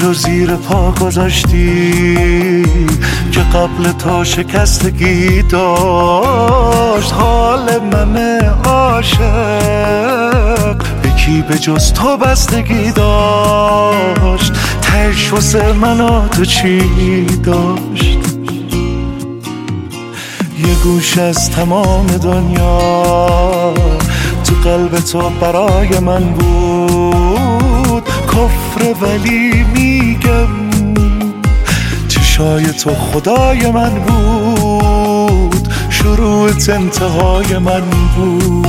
رو زیر پا گذاشتی که قبل تا شکستگی داشت حال من عاشق به کی به جز تو بستگی داشت. تهش واسه من و تو چی داشت؟ یه گوش از تمام دنیا تو قلب تو برای من بود کفر، ولی میگم چشای تو خدای من بود، شروعت انتهای من بود.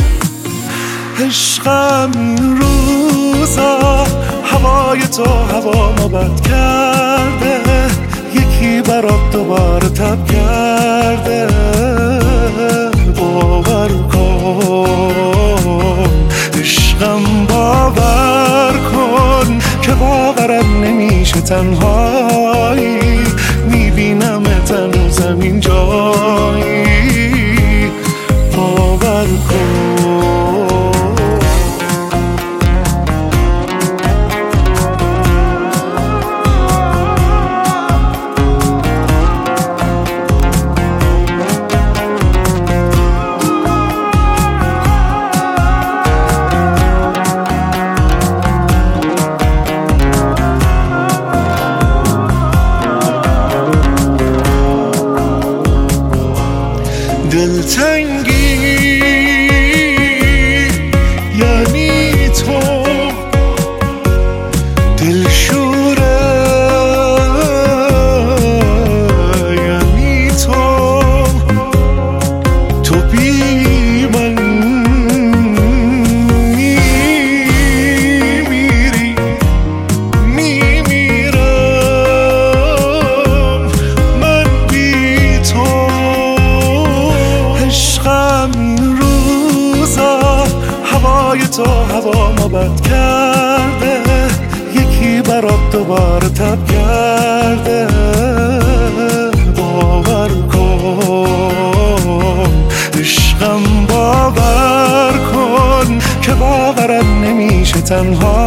عشقم این روزا هوای تو هوا ما بد کرده، یکی برات دوباره تب کرده. باور کن عشقم، باور کن که باورم نمیشه تنهایی میبینم هنوزم این جایی. باور کن دلتنگی یعنی تو، دلشوره یعنی تو، تو بی من میمیری میمیرم من بی تو. عشقم این روزا هوای تو هوا ما بد کرده، یکی برات دوباره تب کرده. باور کن عشقم، باور کن که باورم نمیشه تنها